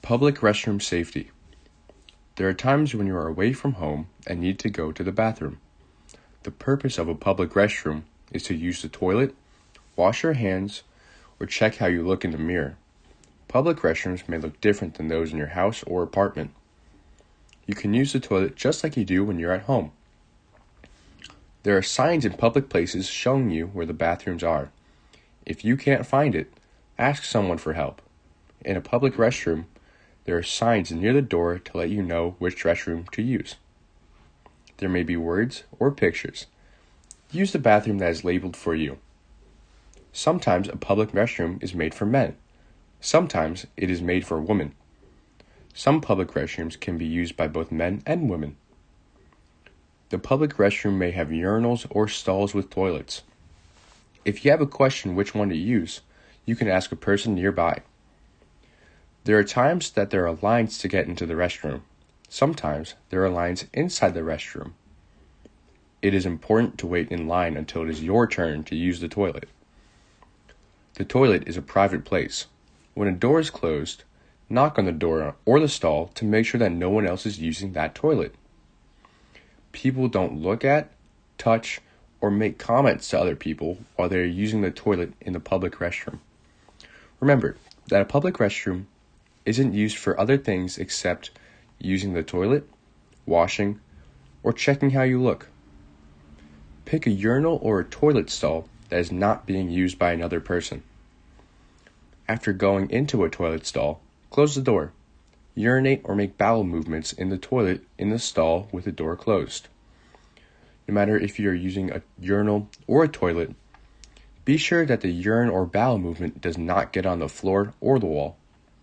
Public restroom safety. There are times when you are away from home and need to go to the bathroom. The purpose of a public restroom is to use the toilet, wash your hands, or check how you look in the mirror. Public restrooms may look different than those in your house or apartment. You can use the toilet just like you do when you're at home. There are signs in public places showing you where the bathrooms are. If you can't find it, ask someone for help. In a public restroom, there are signs near the door to let you know which restroom to use. There may be words or pictures. Use the bathroom that is labeled for you. Sometimes a public restroom is made for men. Sometimes it is made for women. Some public restrooms can be used by both men and women. The public restroom may have urinals or stalls with toilets. If you have a question which one to use, you can ask a person nearby. There are times that there are lines to get into the restroom. Sometimes there are lines inside the restroom. It is important to wait in line until it is your turn to use the toilet. The toilet is a private place. When a door is closed, knock on the door or the stall to make sure that no one else is using that toilet. People don't look at, touch, or make comments to other people while they are using the toilet in the public restroom. Remember that a public restroom isn't used for other things except using the toilet, washing, or checking how you look. Pick a urinal or a toilet stall that is not being used by another person. After going into a toilet stall, close the door. Urinate or make bowel movements in the toilet in the stall with the door closed. No matter if you are using a urinal or a toilet, be sure that the urine or bowel movement does not get on the floor or the wall.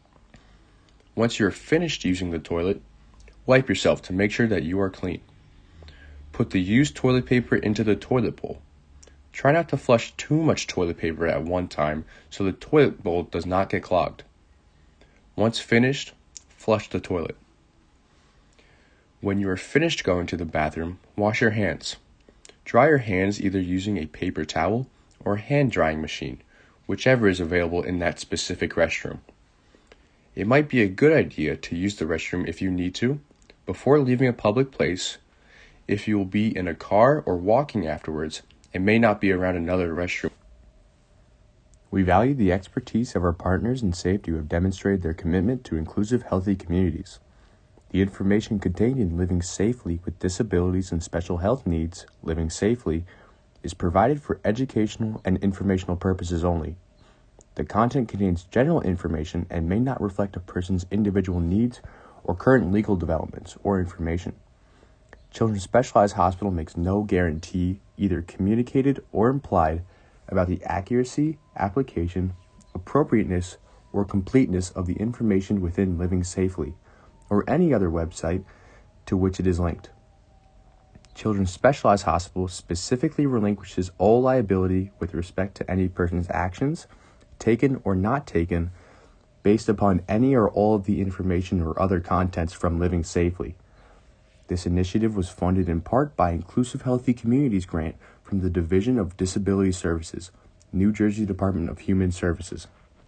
Once you are finished using the toilet, wipe yourself to make sure that you are clean. Put the used toilet paper into the toilet bowl. Try not to flush too much toilet paper at one time so the toilet bowl does not get clogged. Once finished, flush the toilet. When you are finished going to the bathroom, wash your hands. Dry your hands either using a paper towel or a hand drying machine, whichever is available in that specific restroom. It might be a good idea to use the restroom if you need to, before leaving a public place. If you will be in a car or walking afterwards, it may not be around another restroom. We value the expertise of our partners in safety who have demonstrated their commitment to inclusive, healthy communities. The information contained in Living Safely with Disabilities and Special Health Needs, Living Safely, is provided for educational and informational purposes only. The content contains general information and may not reflect a person's individual needs or current legal developments or information. Children's Specialized Hospital makes no guarantee, either communicated or implied, about the accuracy, application, appropriateness, or completeness of the information within Living Safely, or any other website to which it is linked. Children's Specialized Hospital specifically relinquishes all liability with respect to any person's actions, taken or not taken, based upon any or all of the information or other contents from Living Safely. This initiative was funded in part by Inclusive Healthy Communities grant from the Division of Disability Services, New Jersey Department of Human Services.